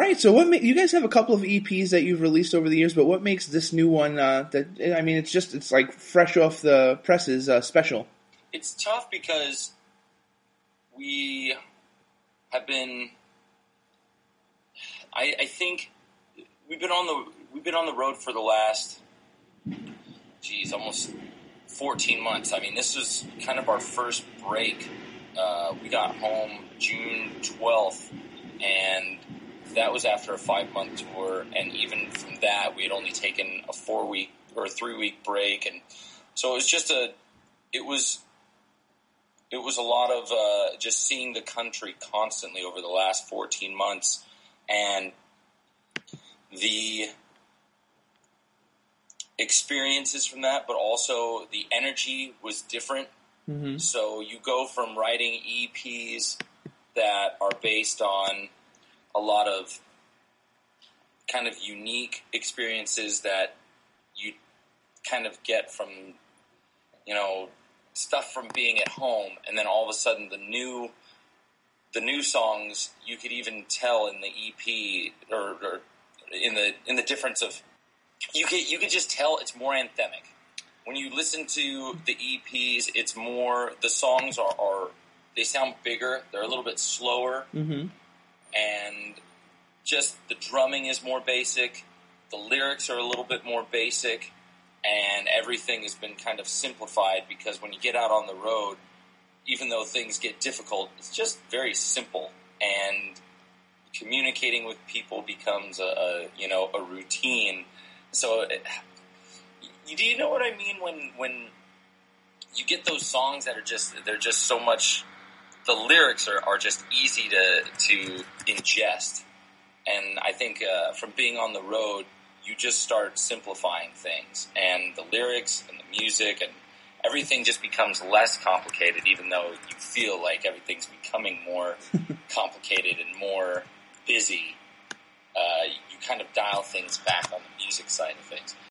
right. So you guys have a couple of EPs that you've released over the years, but what makes this new one it's like fresh off the presses, special? It's tough because we have been. I think we've been on the road for the last, almost 14 months. I mean, this was kind of our first break. We got home June 12th, and that was after a 5-month tour. And even from that, we had only taken a 4-week or a 3-week break, and so it was just it was a lot of just seeing the country constantly over the last 14 months, and the experiences from that, but also the energy was different. Mm-hmm. So you go from writing EPs that are based on a lot of kind of unique experiences that you kind of get from, stuff from being at home, and then all of a sudden the new songs, you could even tell in the EP or in the difference of you could just tell it's more anthemic. When you listen to the EPs, it's more, the songs are they sound bigger, they're a little bit slower, mm-hmm. and just the drumming is more basic, the lyrics are a little bit more basic, and everything has been kind of simplified because when you get out on the road, even though things get difficult, it's just very simple, and communicating with people becomes a routine. So, do you know what I mean when you get those songs that are they're just so much, the lyrics are just easy to ingest, and I think from being on the road, you just start simplifying things, and the lyrics and the music and everything just becomes less complicated, even though you feel like everything's becoming more complicated and more busy. You kind of dial things back on the music side of things.